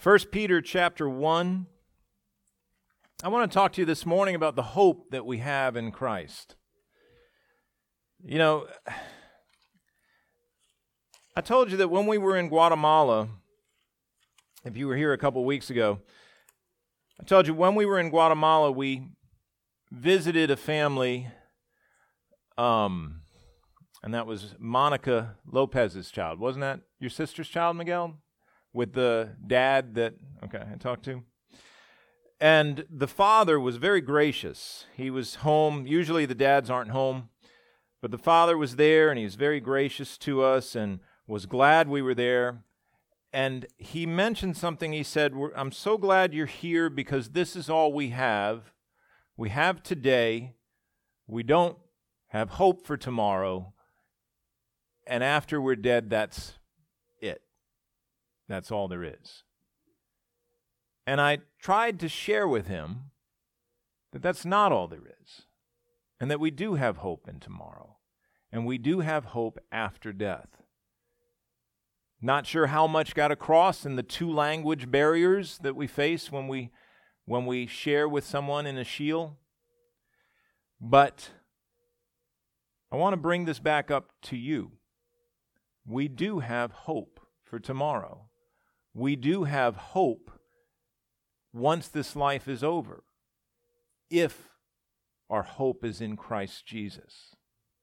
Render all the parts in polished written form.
1 Peter chapter 1. I want to talk to you this morning about the hope that we have in Christ. You know, I told you that when we were in Guatemala, if you were here a couple weeks ago, I told you when we were in Guatemala, we visited a family, and that was Monica Lopez's child. Wasn't that your sister's child, Miguel? With the dad that, I talked to. And the father was very gracious. He was home. Usually the dads aren't home. But the father was there, and he was very gracious to us and was glad we were there. And he mentioned something. He said, I'm so glad you're here because this is all we have. We have today. We don't have hope for tomorrow. And after we're dead, that's it. That's all there is. And I tried to share with him that that's not all there is, and that we do have hope in tomorrow, and we do have hope after death. Not sure how much got across in the two language barriers that we face when we share with someone in a shield, but I want to bring this back up to you. We do have hope for tomorrow. We do have hope once this life is over, if our hope is in Christ Jesus.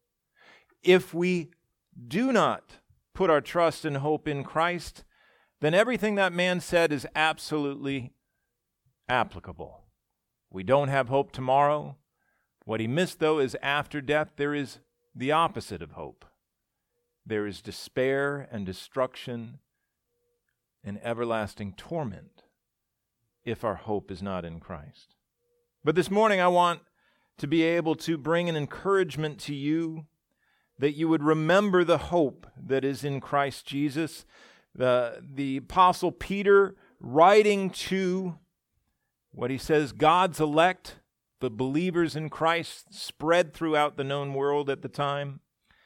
If we do not put our trust and hope in Christ, then everything that man said is absolutely applicable. We don't have hope tomorrow. What he missed, though, is after death, there is the opposite of hope. There is despair and destruction and everlasting torment if our hope is not in Christ. But this morning I want to be able to bring an encouragement to you that you would remember the hope that is in Christ Jesus. The Apostle Peter, writing to what he says, God's elect, the believers in Christ spread throughout the known world at the time,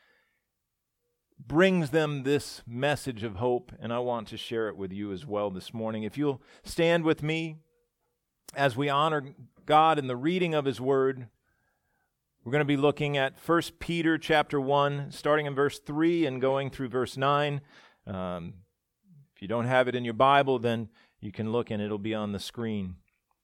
brings them this message of hope, and I want to share it with you as well this morning. If you'll stand with me as we honor God in the reading of His Word, we're going to be looking at 1 Peter chapter 1, starting in verse 3 and going through verse 9. If you don't have it in your Bible, then you can look and it'll be on the screen.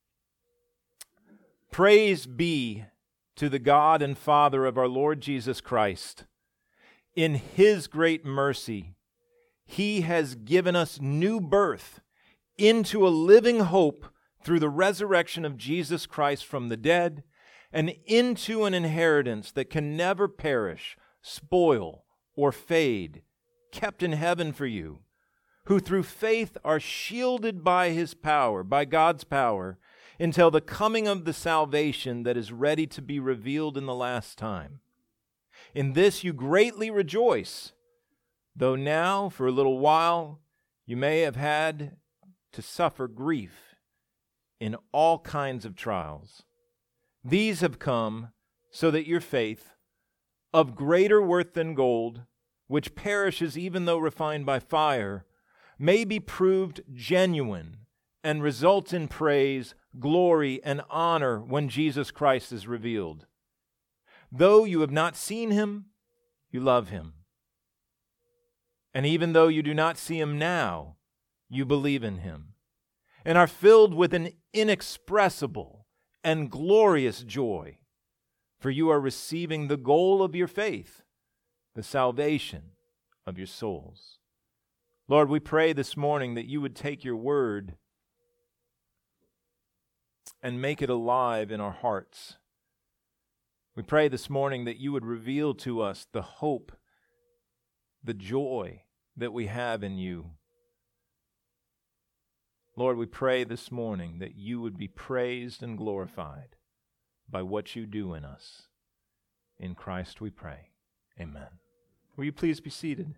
Praise be to the God and Father of our Lord Jesus Christ. In His great mercy, He has given us new birth into a living hope through the resurrection of Jesus Christ from the dead, and into an inheritance that can never perish, spoil, or fade, kept in heaven for you, who through faith are shielded by His power, by God's power, until the coming of the salvation that is ready to be revealed in the last time. In this you greatly rejoice, though now, for a little while, you may have had to suffer grief in all kinds of trials. These have come so that your faith, of greater worth than gold, which perishes even though refined by fire, may be proved genuine and result in praise, glory, and honor when Jesus Christ is revealed. Though you have not seen Him, you love Him. And even though you do not see Him now, you believe in Him, and are filled with an inexpressible and glorious joy, for you are receiving the goal of your faith, the salvation of your souls. Lord, we pray this morning that you would take your word and make it alive in our hearts. We pray this morning that you would reveal to us the hope, the joy that we have in you. Lord, we pray this morning that you would be praised and glorified by what you do in us. In Christ we pray. Amen. Will you please be seated?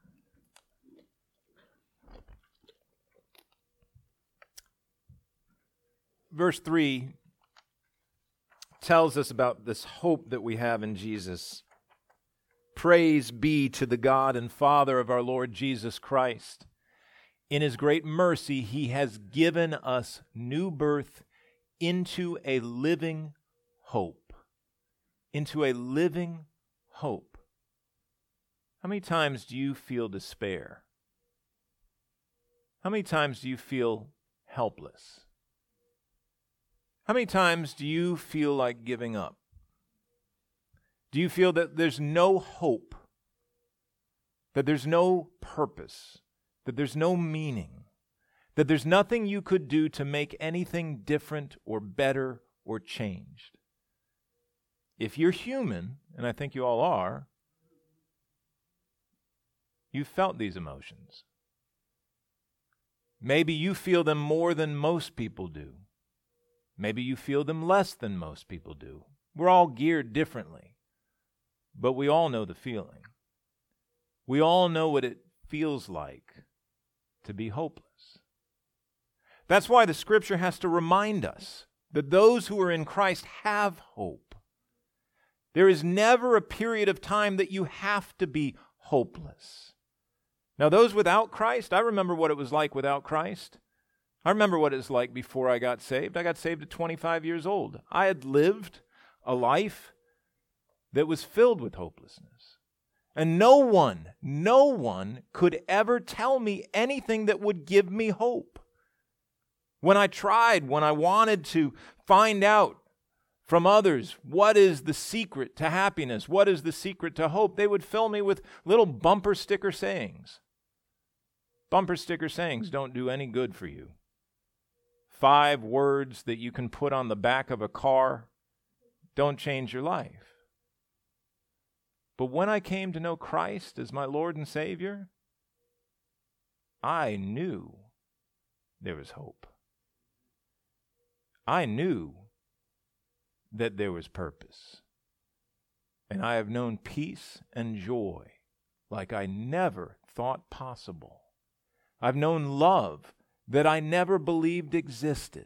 Verse 3 tells us about this hope that we have in Jesus. Praise be to the God and Father of our Lord Jesus Christ. in His great mercy, He has given us new birth into a living hope. Into a living hope. How many times do you feel despair? How many times do you feel helpless? How many times do you feel like giving up? Do you feel that there's no hope, that there's no purpose, that there's no meaning, that there's nothing you could do to make anything different or better or changed? If you're human, and I think you all are, you've felt these emotions. Maybe you feel them more than most people do. Maybe you feel them less than most people do. We're all geared differently, but we all know the feeling. We all know what it feels like to be hopeless. That's why the Scripture has to remind us that those who are in Christ have hope. There is never a period of time that you have to be hopeless. Now, those without Christ, I remember what it was like without Christ. I remember what it was like before I got saved. I got saved at 25 years old. I had lived a life that was filled with hopelessness. And no one could ever tell me anything that would give me hope. When I tried, when I wanted to find out from others what is the secret to happiness, what is the secret to hope, they would fill me with little bumper sticker sayings. Bumper sticker sayings don't do any good for you. 5 words that you can put on the back of a car don't change your life. But when I came to know Christ as my Lord and Savior, I knew there was hope. I knew that there was purpose. And I have known peace and joy like I never thought possible. I've known love that I never believed existed.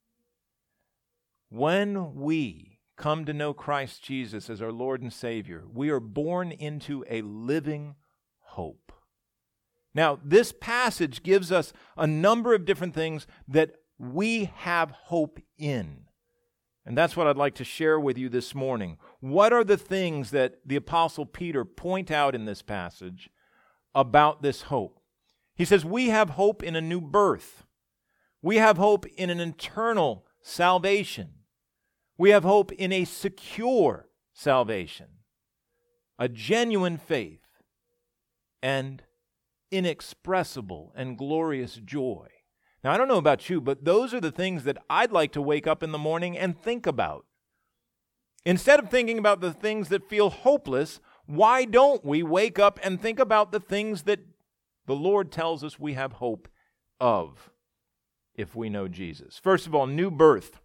When we come to know Christ Jesus as our Lord and Savior, we are born into a living hope. Now, this passage gives us a number of different things that we have hope in. And that's what I'd like to share with you this morning. What are the things that the Apostle Peter point out in this passage about this hope? He says, we have hope in a new birth. We have hope in an eternal salvation. We have hope in a secure salvation, a genuine faith, and inexpressible and glorious joy. Now, I don't know about you, but those are the things that I'd like to wake up in the morning and think about. Instead of thinking about the things that feel hopeless, why don't we wake up and think about the things that the Lord tells us we have hope of if we know Jesus? First of all, new birth.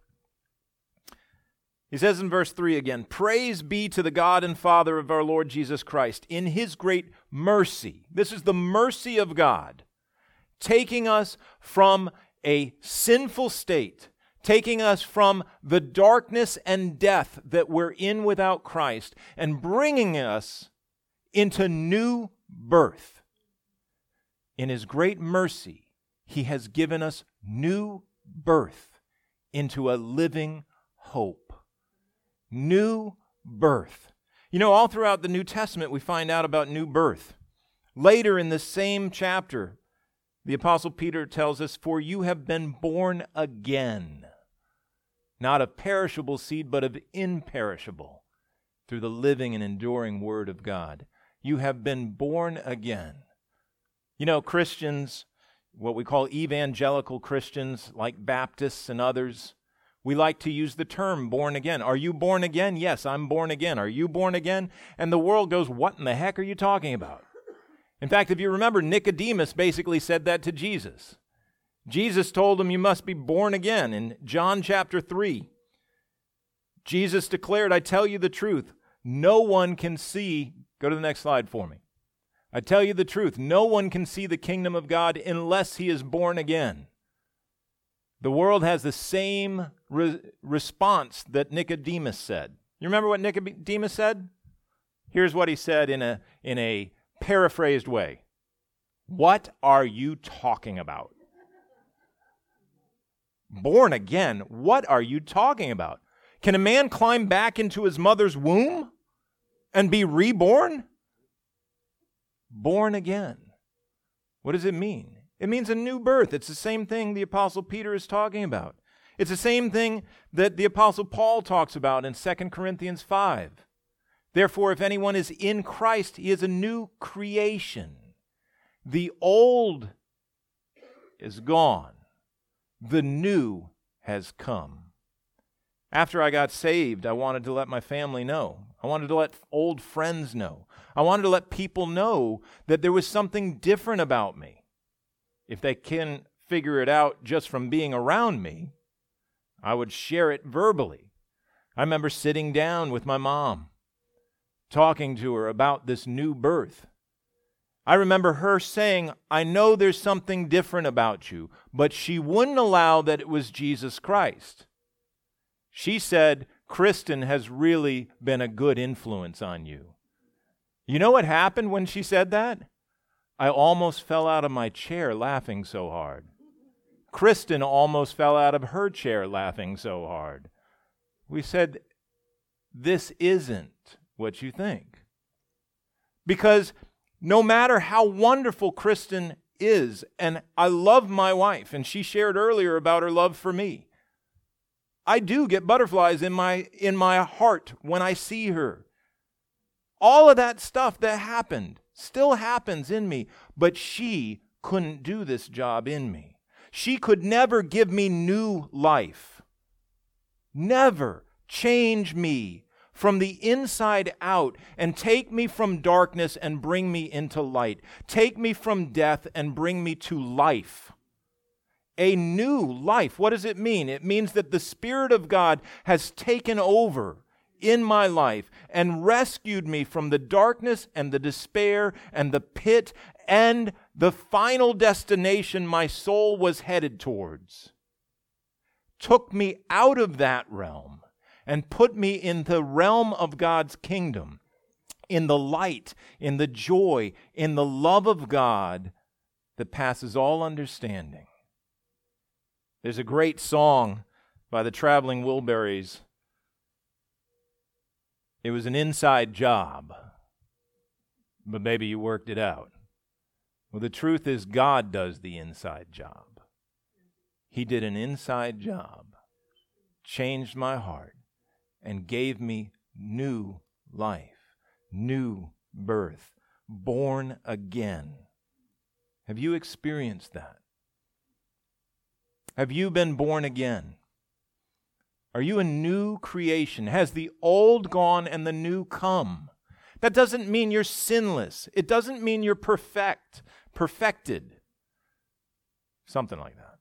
He says in verse 3 again, praise be to the God and Father of our Lord Jesus Christ. In His great mercy, this is the mercy of God, taking us from a sinful state, taking us from the darkness and death that we're in without Christ, and bringing us into new birth. In His great mercy, He has given us new birth into a living hope. New birth. You know, all throughout the New Testament, we find out about new birth. Later in the same chapter, the Apostle Peter tells us, for you have been born again, not of perishable seed, but of imperishable, through the living and enduring Word of God. You have been born again. You know, Christians, what we call evangelical Christians, like Baptists and others, we like to use the term born again. Are you born again? Yes, I'm born again. Are you born again? And the world goes, what in the heck are you talking about? In fact, if you remember, Nicodemus basically said that to Jesus. Jesus told him, you must be born again. In John chapter 3, Jesus declared, I tell you the truth, no one can see, go to the next slide for me. I tell you the truth, no one can see the kingdom of God unless he is born again. The world has the same response that Nicodemus said. You remember what Nicodemus said? Here's what he said in a paraphrased way. What are you talking about? Born again? What are you talking about? Can a man climb back into his mother's womb and be reborn? Born again. What does it mean? It means a new birth. It's the same thing the Apostle Peter is talking about. It's the same thing that the Apostle Paul talks about in 2 Corinthians 5. Therefore, if anyone is in Christ, he is a new creation. The old is gone. The new has come. After I got saved, I wanted to let my family know. I wanted to let old friends know. I wanted to let people know that there was something different about me. If they can figure it out just from being around me, I would share it verbally. I remember sitting down with my mom, talking to her about this new birth. I remember her saying, I know there's something different about you, but she wouldn't allow that it was Jesus Christ. She said, Kristen has really been a good influence on you. You know what happened when she said that? I almost fell out of my chair laughing so hard. Kristen almost fell out of her chair laughing so hard. We said, this isn't what you think. Because no matter how wonderful Kristen is, and I love my wife, and she shared earlier about her love for me, I do get butterflies in my heart when I see her. All of that stuff that happened still happens in me, but she couldn't do this job in me. She could never give me new life. Never change me from the inside out and take me from darkness and bring me into light. Take me from death and bring me to life. A new life. What does it mean? It means that the Spirit of God has taken over in my life and rescued me from the darkness and the despair and the pit and the final destination my soul was headed towards. Took me out of that realm and put me in the realm of God's kingdom, in the light, in the joy, in the love of God that passes all understanding. There's a great song by the Traveling Wilburys. It was an inside job, but maybe you worked it out. Well, the truth is God does the inside job. He did an inside job, changed my heart, and gave me new life, new birth, born again. Have you experienced that? Have you been born again? Are you a new creation? Has the old gone and the new come? That doesn't mean you're sinless. It doesn't mean you're perfected. Something like that.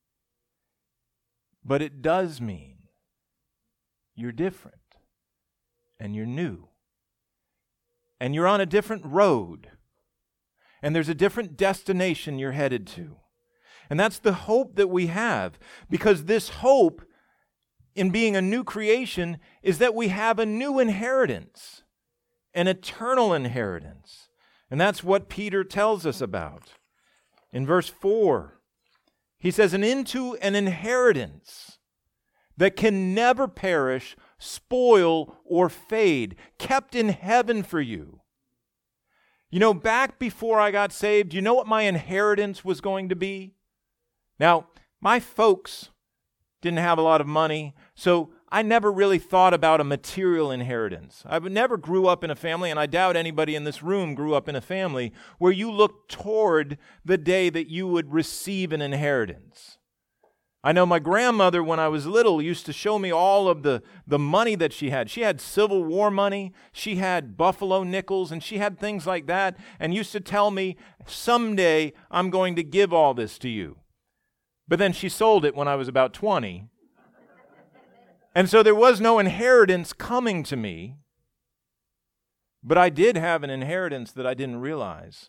But it does mean you're different and you're new. And you're on a different road. And there's a different destination you're headed to. And that's the hope that we have, because this hope in being a new creation is that we have a new inheritance, an eternal inheritance. And that's what Peter tells us about. In verse 4, he says, and into an inheritance that can never perish, spoil, or fade, kept in heaven for you. You know, back before I got saved, you know what my inheritance was going to be? Now, my folks didn't have a lot of money, so I never really thought about a material inheritance. I never grew up in a family, and I doubt anybody in this room grew up in a family where you looked toward the day that you would receive an inheritance. I know my grandmother, when I was little, used to show me all of the money that she had. She had Civil War money, she had Buffalo nickels, and she had things like that, and used to tell me, someday I'm going to give all this to you. But then she sold it when I was about 20. And so there was no inheritance coming to me. But I did have an inheritance that I didn't realize.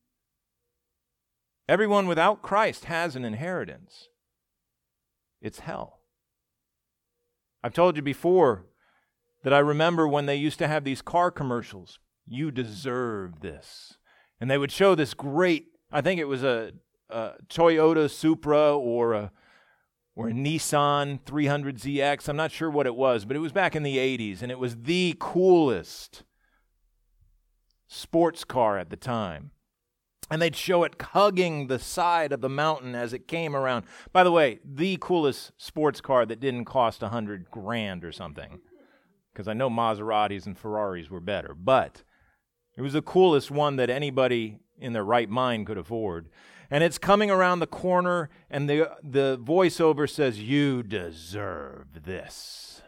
Everyone without Christ has an inheritance. It's hell. I've told you before that I remember when they used to have these car commercials. You deserve this. And they would show this great I think it was a Toyota Supra or a Nissan 300ZX. I'm not sure what it was, but it was back in the 80s, and it was the coolest sports car at the time. And they'd show it hugging the side of the mountain as it came around. By the way, the coolest sports car that didn't cost $100,000 or something, because I know Maseratis and Ferraris were better, but it was the coolest one that anybody in their right mind could afford. And it's coming around the corner, and the voiceover says, "You deserve this."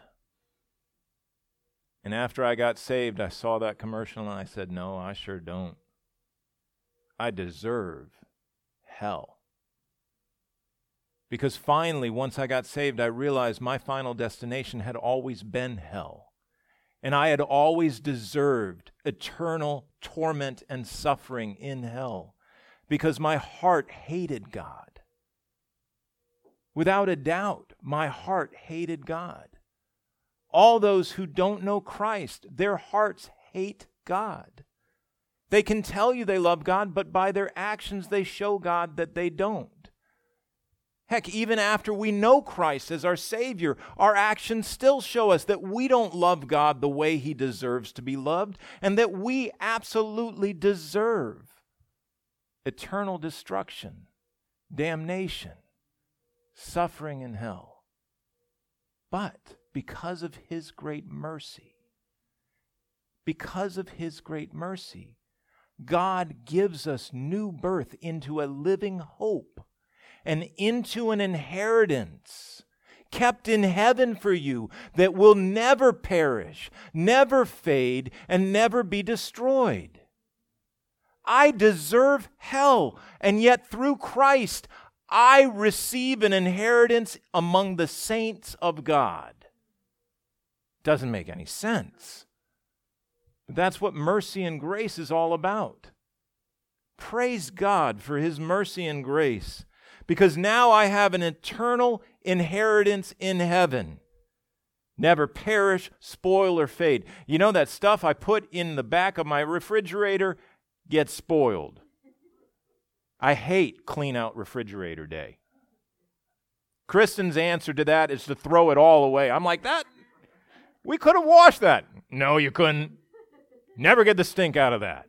And after I got saved, I saw that commercial, and I said, no, I sure don't. I deserve hell. Because finally, once I got saved, I realized my final destination had always been hell. And I had always deserved eternal torment and suffering in hell because my heart hated God. Without a doubt, my heart hated God. All those who don't know Christ, their hearts hate God. They can tell you they love God, but by their actions they show God that they don't. Heck, even after we know Christ as our Savior, our actions still show us that we don't love God the way He deserves to be loved, and that we absolutely deserve eternal destruction, damnation, suffering in hell. But because of His great mercy, God gives us new birth into a living hope and into an inheritance kept in heaven for you that will never perish, never fade, and never be destroyed. I deserve hell, and yet through Christ, I receive an inheritance among the saints of God. Doesn't make any sense. But that's what mercy and grace is all about. Praise God for His mercy and grace, because now I have an eternal inheritance in heaven. Never perish, spoil, or fade. You know that stuff I put in the back of my refrigerator gets spoiled. I hate clean out refrigerator day. Kristen's answer to that is to throw it all away. I'm like, we could have washed that. No, you couldn't. Never get the stink out of that.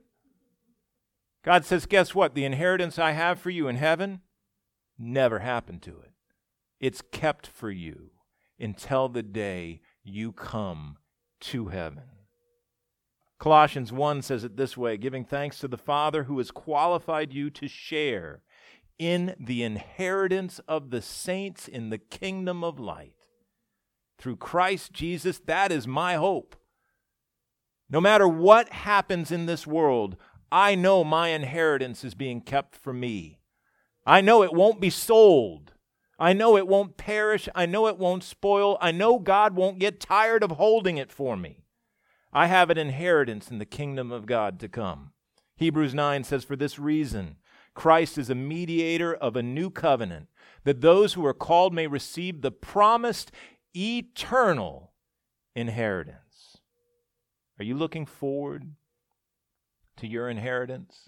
God says, guess what? The inheritance I have for you in heaven, never happened to it. It's kept for you until the day you come to heaven. Colossians 1 says it this way, giving thanks to the Father who has qualified you to share in the inheritance of the saints in the kingdom of light. Through Christ Jesus, that is my hope. No matter what happens in this world, I know my inheritance is being kept for me. I know it won't be sold. I know it won't perish. I know it won't spoil. I know God won't get tired of holding it for me. I have an inheritance in the kingdom of God to come. Hebrews 9 says, for this reason, Christ is a mediator of a new covenant, that those who are called may receive the promised eternal inheritance. Are you looking forward to your inheritance?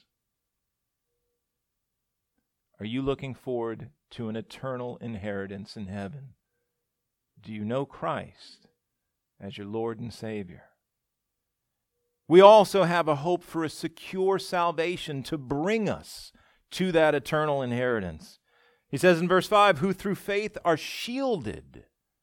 Are you looking forward to an eternal inheritance in heaven? Do you know Christ as your Lord and Savior? We also have a hope for a secure salvation to bring us to that eternal inheritance. He says in verse 5, who through faith are shielded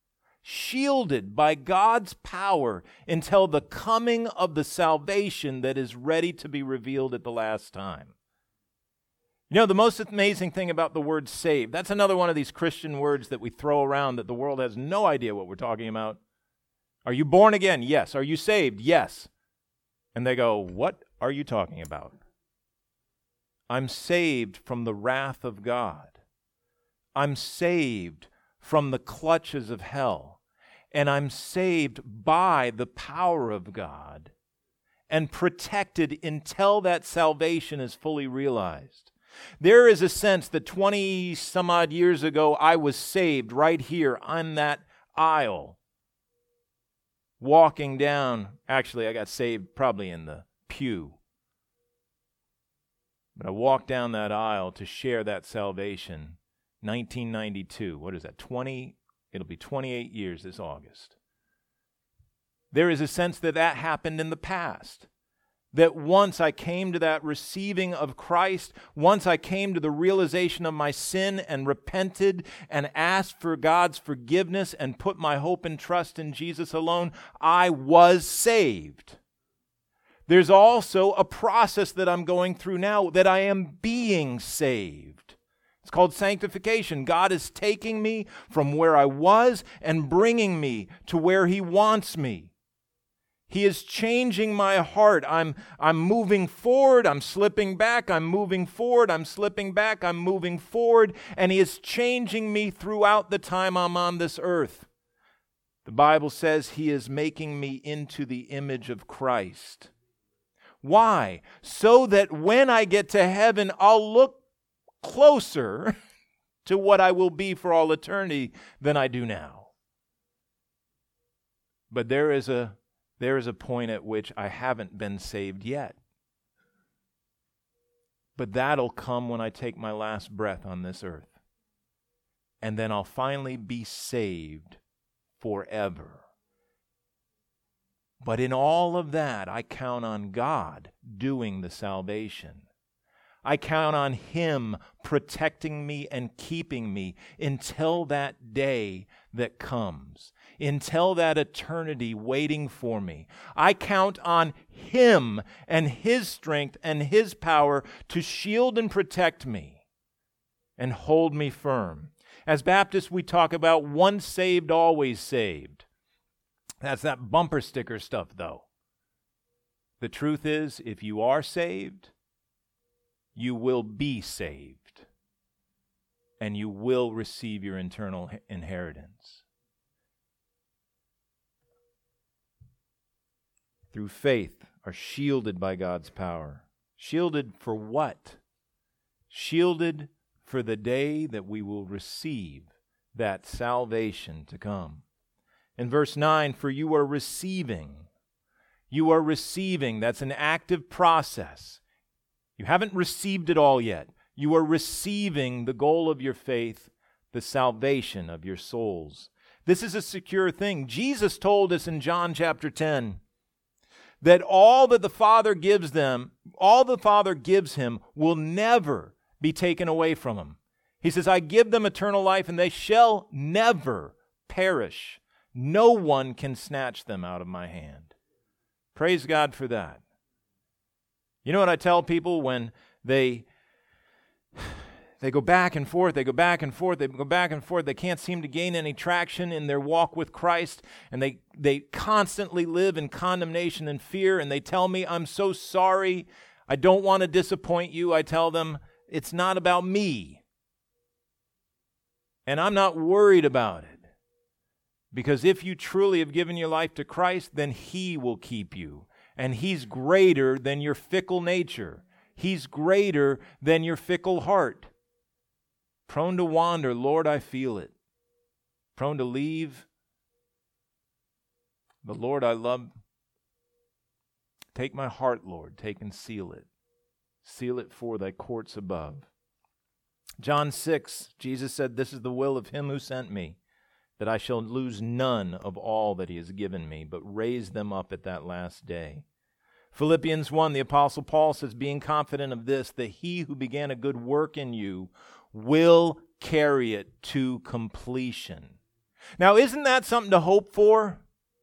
by God's power until the coming of the salvation that is ready to be revealed at the last time. You know, the most amazing thing about the word saved, that's another one of these Christian words that we throw around that the world has no idea what we're talking about. Are you born again? Yes. Are you saved? Yes. And they go, what are you talking about? I'm saved from the wrath of God. I'm saved from the clutches of hell. And I'm saved by the power of God and protected until that salvation is fully realized. There is a sense that 20 some odd years ago, I was saved right here on that aisle. Walking down, actually I got saved probably in the pew. But I walked down that aisle to share that salvation. 1992. What is that? It'll be 28 years this August. There is a sense that happened in the past. That once I came to that receiving of Christ, once I came to the realization of my sin and repented and asked for God's forgiveness and put my hope and trust in Jesus alone, I was saved. There's also a process that I'm going through now that I am being saved. It's called sanctification. God is taking me from where I was and bringing me to where He wants me. He is changing my heart. I'm moving forward, I'm slipping back, I'm moving forward, I'm slipping back, I'm moving forward, and He is changing me throughout the time I'm on this earth. The Bible says He is making me into the image of Christ. Why? So that when I get to heaven, I'll look closer to what I will be for all eternity than I do now. But there is a point at which I haven't been saved yet. But that'll come when I take my last breath on this earth. And then I'll finally be saved forever. But in all of that, I count on God doing the salvation. I count on Him protecting me and keeping me until that day that comes, until that eternity waiting for me. I count on Him and His strength and His power to shield and protect me and hold me firm. As Baptists, we talk about once saved, always saved. That's that bumper sticker stuff, though. The truth is, if you are saved, you will be saved, and you will receive your eternal inheritance. Through faith, are shielded by God's power. Shielded for what? Shielded for the day that we will receive that salvation to come. In verse 9, for you are receiving. You are receiving. That's an active process. You haven't received it all yet. You are receiving the goal of your faith, the salvation of your souls. This is a secure thing. Jesus told us in John chapter 10 that all that the Father gives them, all the Father gives Him will never be taken away from Him. He says, I give them eternal life and they shall never perish. No one can snatch them out of my hand. Praise God for that. You know what I tell people when they go back and forth, they can't seem to gain any traction in their walk with Christ, and they constantly live in condemnation and fear, and they tell me, I'm so sorry, I don't want to disappoint you. I tell them, it's not about me. And I'm not worried about it. Because if you truly have given your life to Christ, then He will keep you. And He's greater than your fickle nature. He's greater than your fickle heart. Prone to wander, Lord, I feel it. Prone to leave. But Lord, I love. Take my heart, Lord, take and seal it. Seal it for thy courts above. John 6, Jesus said, this is the will of Him who sent me, that I shall lose none of all that He has given me, but raise them up at that last day. Philippians 1, the Apostle Paul says, being confident of this, that He who began a good work in you will carry it to completion. Now, isn't that something to hope for?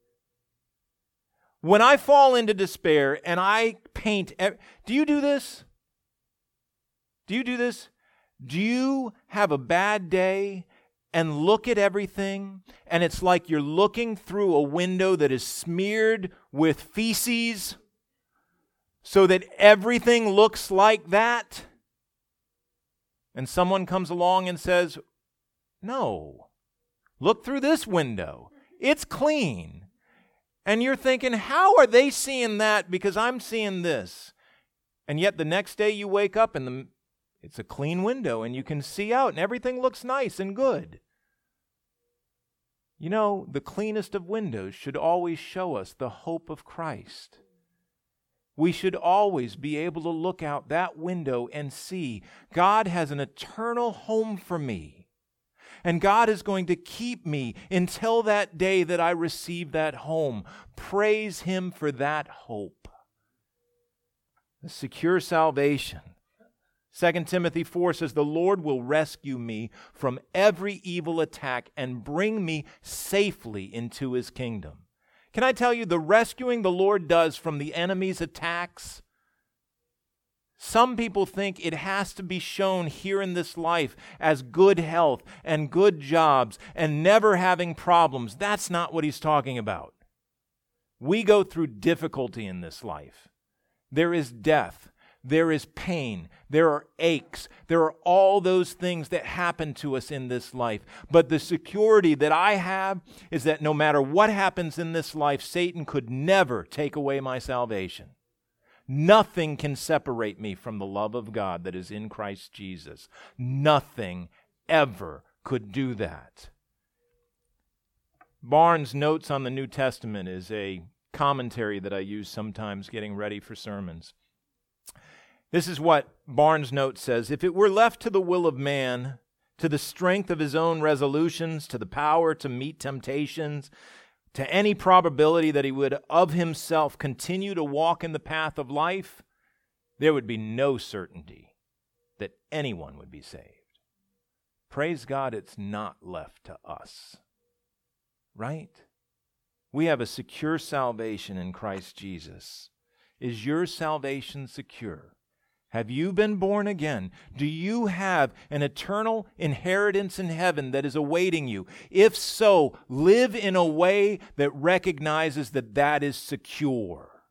When I fall into despair and I paint, do you do this? Do you do this? Do you have a bad day and look at everything, and it's like you're looking through a window that is smeared with feces so that everything looks like that? And someone comes along and says, no, look through this window. It's clean. And you're thinking, how are they seeing that because I'm seeing this? And yet the next day you wake up and it's a clean window and you can see out and everything looks nice and good. You know, the cleanest of windows should always show us the hope of Christ. we should always be able to look out that window and see God has an eternal home for me. And God is going to keep me until that day that I receive that home. Praise Him for that hope. The secure salvation. 2 Timothy 4 says, the Lord will rescue me from every evil attack and bring me safely into His kingdom. Can I tell you, the rescuing the Lord does from the enemy's attacks, some people think it has to be shown here in this life as good health and good jobs and never having problems. That's not what he's talking about. We go through difficulty in this life. There is death. There is pain. There are aches. There are all those things that happen to us in this life. But the security that I have is that no matter what happens in this life, Satan could never take away my salvation. Nothing can separate me from the love of God that is in Christ Jesus. Nothing ever could do that. Barnes' Notes on the New Testament is a commentary that I use sometimes getting ready for sermons. This is what Barnes' Notes says. If it were left to the will of man, to the strength of his own resolutions, to the power to meet temptations, to any probability that he would of himself continue to walk in the path of life, there would be no certainty that anyone would be saved. Praise God, it's not left to us. Right? We have a secure salvation in Christ Jesus. Is your salvation secure? Have you been born again? Do you have an eternal inheritance in heaven that is awaiting you? If so, live in a way that recognizes that that is secure.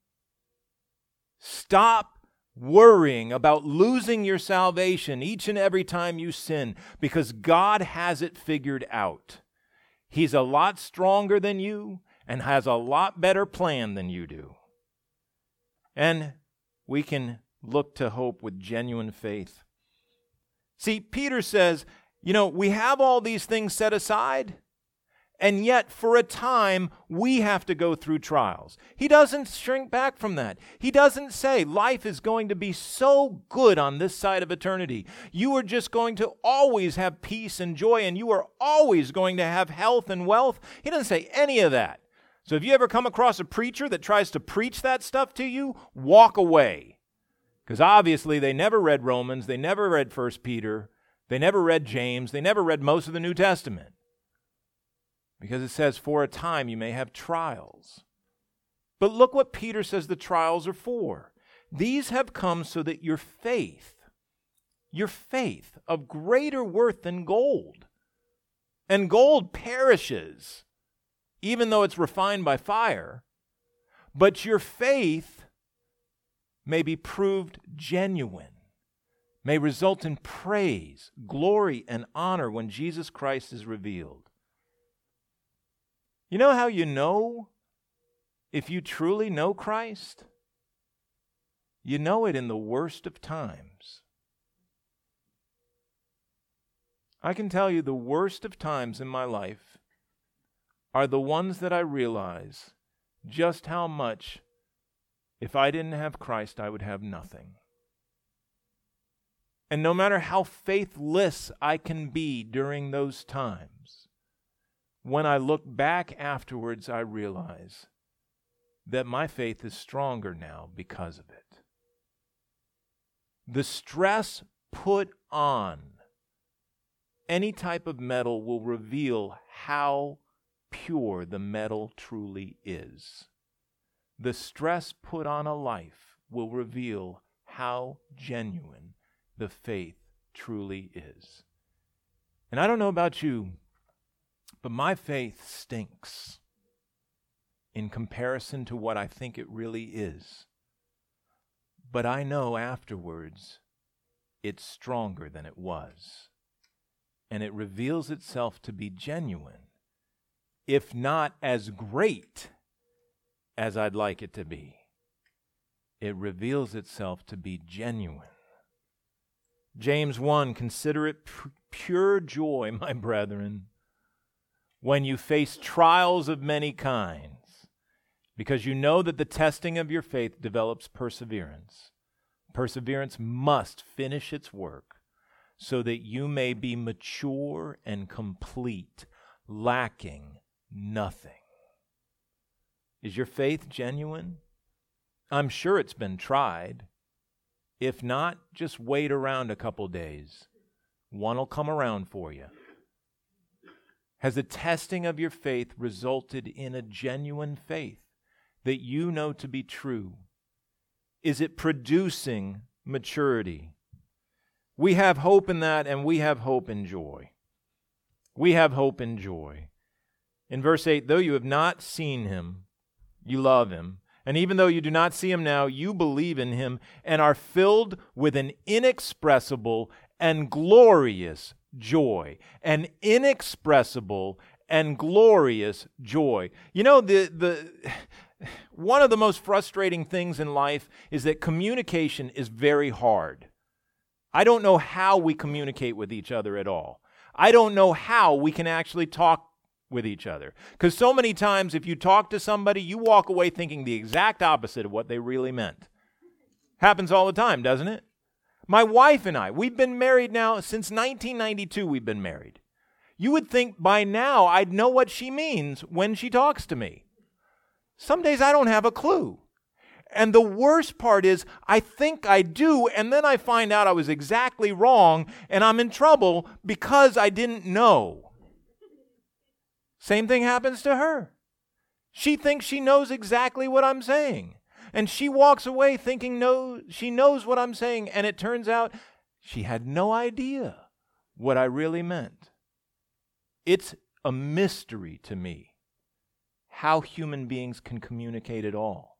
Stop worrying about losing your salvation each and every time you sin, because God has it figured out. He's a lot stronger than you and has a lot better plan than you do. And we can look to hope with genuine faith. See, Peter says, we have all these things set aside, and yet for a time we have to go through trials. He doesn't shrink back from that. He doesn't say life is going to be so good on this side of eternity. You are just going to always have peace and joy, and you are always going to have health and wealth. He doesn't say any of that. So if you ever come across a preacher that tries to preach that stuff to you, walk away. Because obviously they never read Romans, they never read 1 Peter, they never read James, they never read most of the New Testament. Because it says, for a time you may have trials. But look what Peter says the trials are for. These have come so that your faith of greater worth than gold. And gold perishes, even though it's refined by fire. But your faith may be proved genuine, may result in praise, glory, and honor when Jesus Christ is revealed. You know how you know if you truly know Christ? You know it in the worst of times. I can tell you the worst of times in my life are the ones that I realize just how much, if I didn't have Christ, I would have nothing. And no matter how faithless I can be during those times, when I look back afterwards, I realize that my faith is stronger now because of it. The stress put on any type of metal will reveal how pure the metal truly is. The stress put on a life will reveal how genuine the faith truly is. And I don't know about you, but my faith stinks in comparison to what I think it really is. But I know afterwards it's stronger than it was. And it reveals itself to be genuine, if not as great as I'd like it to be. It reveals itself to be genuine. James 1, consider it pure joy, my brethren, when you face trials of many kinds, because you know that the testing of your faith develops perseverance. Perseverance must finish its work so that you may be mature and complete, lacking nothing. Is your faith genuine? I'm sure it's been tried. If not, just wait around a couple days. One will come around for you. Has the testing of your faith resulted in a genuine faith that you know to be true? Is it producing maturity? We have hope in that, and we have hope in joy. We have hope in joy. In verse 8, though you have not seen him, you love him. And even though you do not see him now, you believe in him and are filled with an inexpressible and glorious joy. An inexpressible and glorious joy. You know, one of the most frustrating things in life is that communication is very hard. I don't know how we communicate with each other at all. I don't know how we can actually talk with each other. Because so many times if you talk to somebody, you walk away thinking the exact opposite of what they really meant. Happens all the time, doesn't it? My wife and I, we've been married now since 1992. We've been married. You would think by now I'd know what she means when she talks to me. Some days I don't have a clue. And the worst part is I think I do, and then I find out I was exactly wrong, and I'm in trouble because I didn't know. Same thing happens to her. She thinks she knows exactly what I'm saying. And she walks away thinking she knows what I'm saying, and it turns out she had no idea what I really meant. It's a mystery to me how human beings can communicate at all.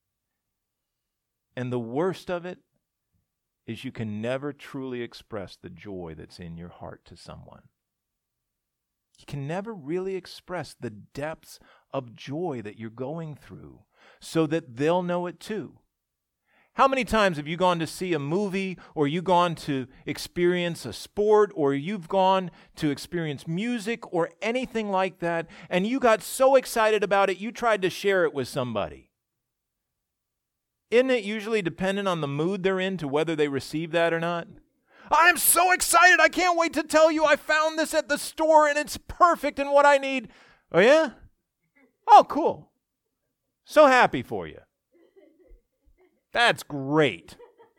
And the worst of it is you can never truly express the joy that's in your heart to someone. You can never really express the depths of joy that you're going through so that they'll know it too. How many times have you gone to see a movie, or you've gone to experience a sport, or you've gone to experience music or anything like that, and you got so excited about it you tried to share it with somebody? Isn't it usually dependent on the mood they're in to whether they receive that or not? I'm so excited, I can't wait to tell you I found this at the store and it's perfect and what I need. Oh yeah? Oh, cool. So happy for you. That's great.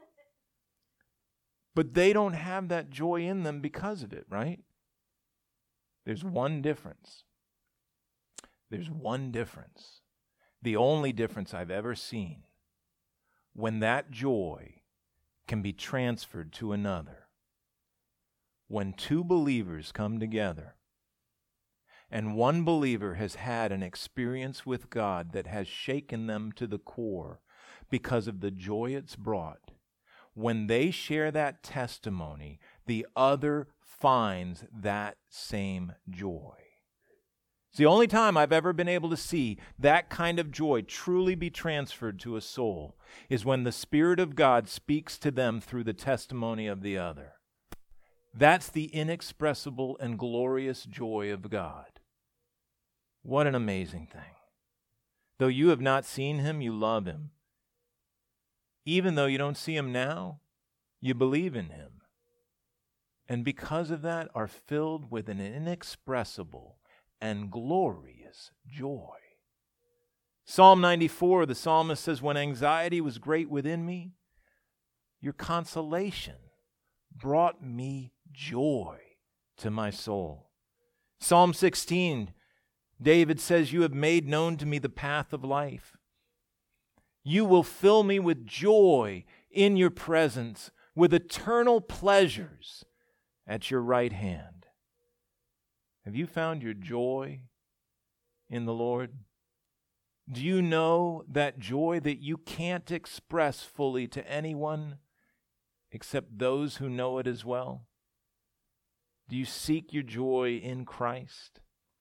But they don't have that joy in them because of it, right? There's one difference. There's one difference. The only difference I've ever seen. When that joy can be transferred to another. When two believers come together and one believer has had an experience with God that has shaken them to the core because of the joy it's brought, when they share that testimony, the other finds that same joy. It's the only time I've ever been able to see that kind of joy truly be transferred to a soul is when the Spirit of God speaks to them through the testimony of the other. That's the inexpressible and glorious joy of God. What an amazing thing. Though you have not seen him, you love him. Even though you don't see him now, you believe in him. And because of that are filled with an inexpressible and glorious joy. Psalm 94, the psalmist says, when anxiety was great within me, your consolation brought me joy to my soul. Psalm 16, David says, you have made known to me the path of life. You will fill me with joy in your presence, with eternal pleasures at your right hand. Have you found your joy in the Lord? Do you know that joy that you can't express fully to anyone except those who know it as well? Do you seek your joy in Christ?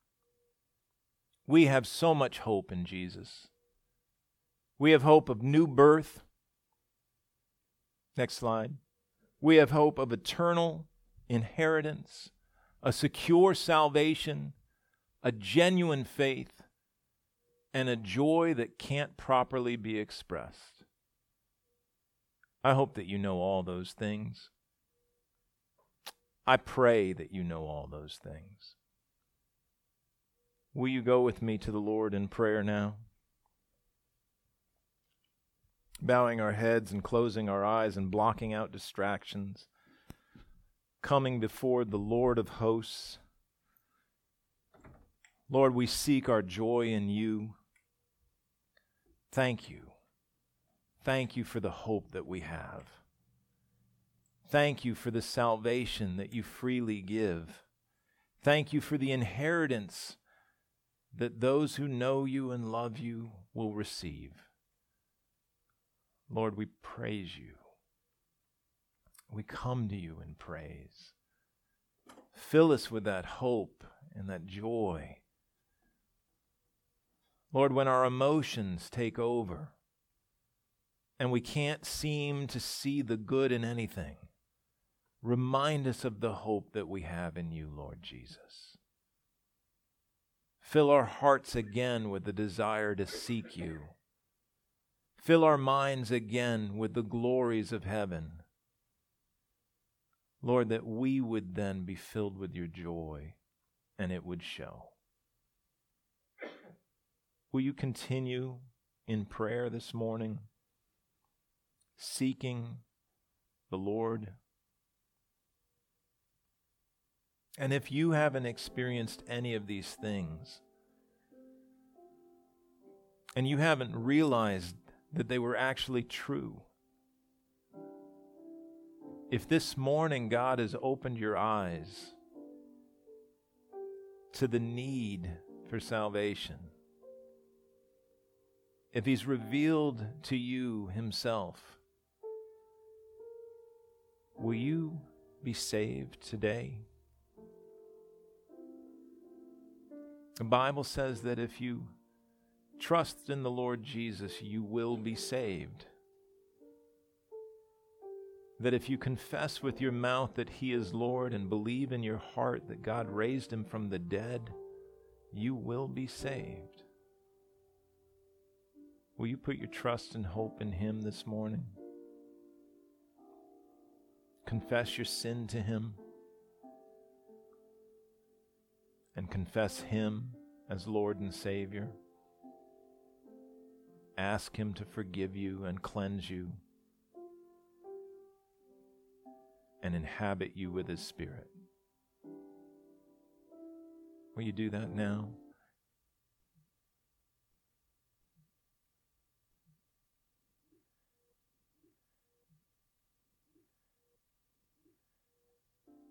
We have so much hope in Jesus. We have hope of new birth. Next slide. We have hope of eternal inheritance, a secure salvation, a genuine faith, and a joy that can't properly be expressed. I hope that you know all those things. I pray that you know all those things. Will you go with me to the Lord in prayer now? Bowing our heads and closing our eyes and blocking out distractions. Coming before the Lord of hosts. Lord, we seek our joy in you. Thank you. Thank you for the hope that we have. Thank you for the salvation that you freely give. Thank you for the inheritance that those who know you and love you will receive. Lord, we praise you. We come to you in praise. Fill us with that hope and that joy. Lord, when our emotions take over and we can't seem to see the good in anything, remind us of the hope that we have in you, Lord Jesus. Fill our hearts again with the desire to seek you. Fill our minds again with the glories of heaven. Lord, that we would then be filled with your joy and it would show. Will you continue in prayer this morning, seeking the Lord? And if you haven't experienced any of these things, and you haven't realized that they were actually true, if this morning God has opened your eyes to the need for salvation, if he's revealed to you himself, will you be saved today? The Bible says that if you trust in the Lord Jesus, you will be saved. That if you confess with your mouth that he is Lord and believe in your heart that God raised him from the dead, you will be saved. Will you put your trust and hope in him this morning? Confess your sin to him and confess him as Lord and Savior. Ask him to forgive you and cleanse you and inhabit you with his Spirit. Will you do that now?